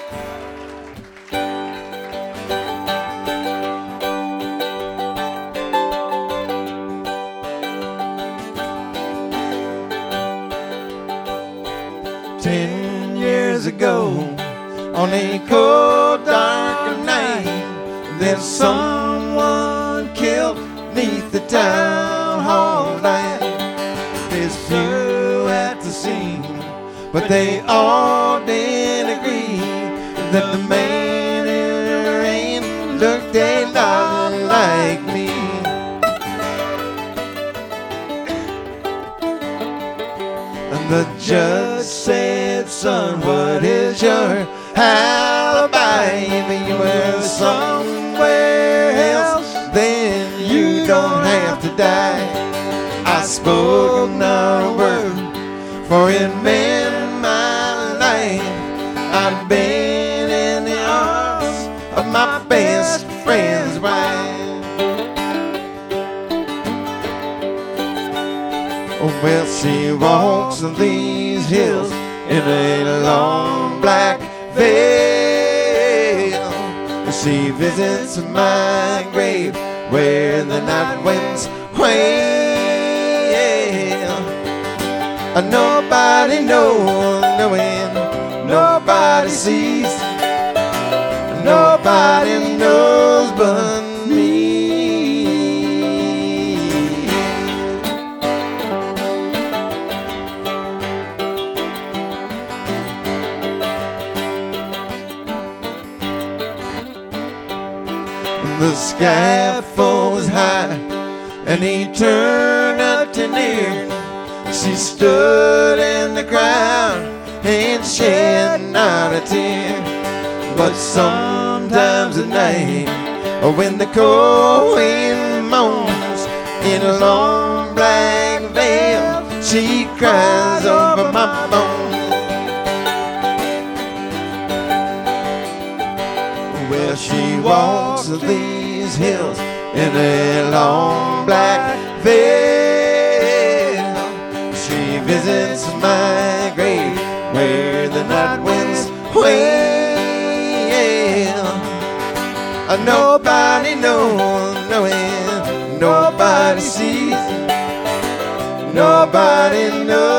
Years ago, on a cold, dark night, there's someone killed neath the town hall light. There's few at the scene, but they all did agree that the man in the rain looked a lot like me. And the judge said, son, what is your alibi? If you were somewhere else, then you don't have to die. I spoke not a word, for it meant my life. I'd been in the arms of my best friend's wife. Well, she walks these hills in a long black veil. She visits my grave where the night winds wail. Nobody knowing, nobody sees, nobody knows but me. The scaffold was high, and he turned up to near. She stood in the crowd and shed not a tear. But sometimes at night, when the cold wind moans in a long black veil, she cries over my bones. Well, she walks these hills in a long black veil. She visits my grave where the night winds wail. Nobody knowing, nobody sees, nobody knows.